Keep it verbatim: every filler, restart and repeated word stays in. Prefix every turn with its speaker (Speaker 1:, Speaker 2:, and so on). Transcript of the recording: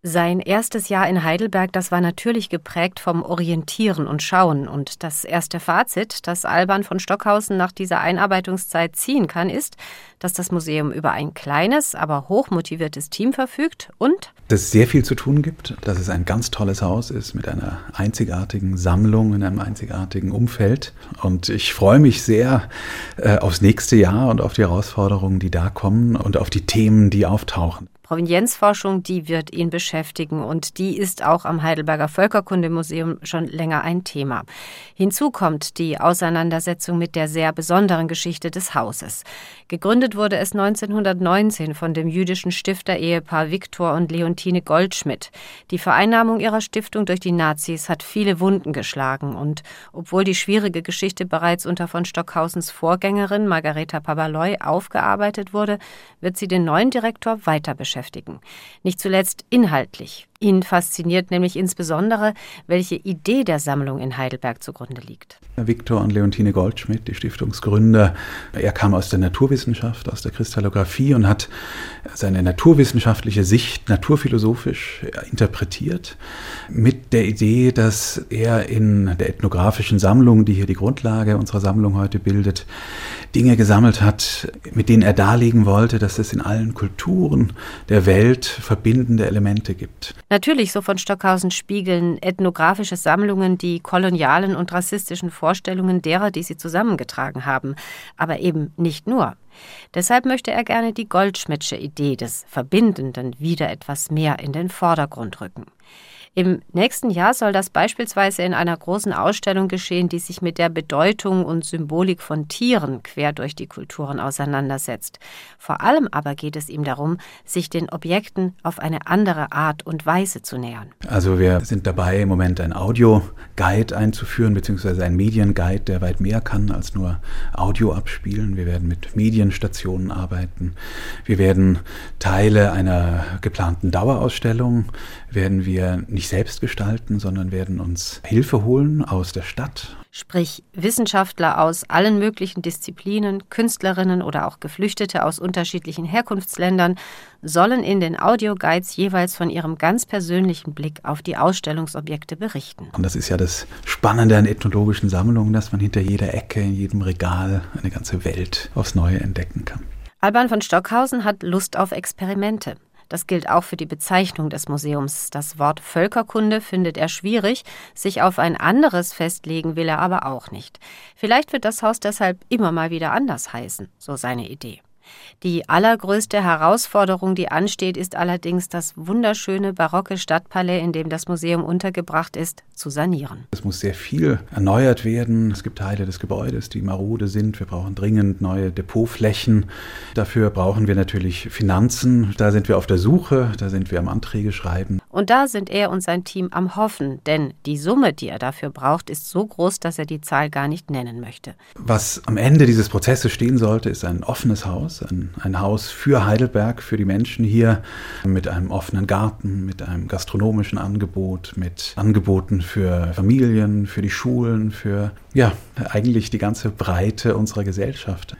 Speaker 1: Sein erstes Jahr in Heidelberg, das war natürlich geprägt vom Orientieren und Schauen. Und das erste Fazit, das Alban von Stockhausen nach dieser Einarbeitungszeit ziehen kann, ist, dass das Museum über ein kleines, aber hochmotiviertes Team verfügt und
Speaker 2: dass es sehr viel zu tun gibt, dass es ein ganz tolles Haus ist mit einer einzigartigen Sammlung in einem einzigartigen Umfeld. Und ich freue mich sehr äh, aufs nächste Jahr und auf die Herausforderungen, die da kommen und auf die Themen, die auftauchen.
Speaker 1: Provenienzforschung, die wird ihn beschäftigen und die ist auch am Heidelberger Völkerkundemuseum schon länger ein Thema. Hinzu kommt die Auseinandersetzung mit der sehr besonderen Geschichte des Hauses. Gegründet wurde es neunzehnhundertneunzehn von dem jüdischen Stifterehepaar Viktor und Leontine Goldschmidt. Die Vereinnahmung ihrer Stiftung durch die Nazis hat viele Wunden geschlagen und obwohl die schwierige Geschichte bereits unter von Stockhausens Vorgängerin Margareta Paberloy aufgearbeitet wurde, wird sie den neuen Direktor weiter beschäftigen. Nicht zuletzt inhaltlich. Ihn fasziniert nämlich insbesondere, welche Idee der Sammlung in Heidelberg zugrunde liegt.
Speaker 2: Viktor und Leontine Goldschmidt, die Stiftungsgründer, er kam aus der Naturwissenschaft, aus der Kristallographie und hat seine naturwissenschaftliche Sicht naturphilosophisch interpretiert mit der Idee, dass er in der ethnografischen Sammlung, die hier die Grundlage unserer Sammlung heute bildet, Dinge gesammelt hat, mit denen er darlegen wollte, dass es in allen Kulturen der Welt verbindende Elemente gibt.
Speaker 1: Natürlich, so von Stockhausen, spiegeln ethnografische Sammlungen die kolonialen und rassistischen Vorstellungen derer, die sie zusammengetragen haben. Aber eben nicht nur. Deshalb möchte er gerne die Goldschmidtsche Idee des Verbindenden wieder etwas mehr in den Vordergrund rücken. Im nächsten Jahr soll das beispielsweise in einer großen Ausstellung geschehen, die sich mit der Bedeutung und Symbolik von Tieren quer durch die Kulturen auseinandersetzt. Vor allem aber geht es ihm darum, sich den Objekten auf eine andere Art und Weise zu nähern.
Speaker 2: Also wir sind dabei, im Moment ein Audio-Guide einzuführen, beziehungsweise ein Medienguide, der weit mehr kann als nur Audio abspielen. Wir werden mit Medienstationen arbeiten. Wir werden Teile einer geplanten Dauerausstellung, werden wir nicht selbst gestalten, sondern werden uns Hilfe holen aus der Stadt.
Speaker 1: Sprich Wissenschaftler aus allen möglichen Disziplinen, Künstlerinnen oder auch Geflüchtete aus unterschiedlichen Herkunftsländern sollen in den Audioguides jeweils von ihrem ganz persönlichen Blick auf die Ausstellungsobjekte berichten.
Speaker 2: Und das ist ja das Spannende an ethnologischen Sammlungen, dass man hinter jeder Ecke, in jedem Regal eine ganze Welt aufs Neue entdecken kann.
Speaker 1: Alban von Stockhausen hat Lust auf Experimente. Das gilt auch für die Bezeichnung des Museums. Das Wort Völkerkunde findet er schwierig, sich auf ein anderes festlegen will er aber auch nicht. Vielleicht wird das Haus deshalb immer mal wieder anders heißen, so seine Idee. Die allergrößte Herausforderung, die ansteht, ist allerdings, das wunderschöne barocke Stadtpalais, in dem das Museum untergebracht ist, zu sanieren.
Speaker 2: Es muss sehr viel erneuert werden. Es gibt Teile des Gebäudes, die marode sind. Wir brauchen dringend neue Depotflächen. Dafür brauchen wir natürlich Finanzen. Da sind wir auf der Suche, da sind wir am Anträge schreiben.
Speaker 1: Und da sind er und sein Team am Hoffen, denn die Summe, die er dafür braucht, ist so groß, dass er die Zahl gar nicht nennen möchte.
Speaker 2: Was am Ende dieses Prozesses stehen sollte, ist ein offenes Haus. Ein, ein Haus für Heidelberg, für die Menschen hier, mit einem offenen Garten, mit einem gastronomischen Angebot, mit Angeboten für Familien, für die Schulen, für ja eigentlich die ganze Breite unserer Gesellschaft.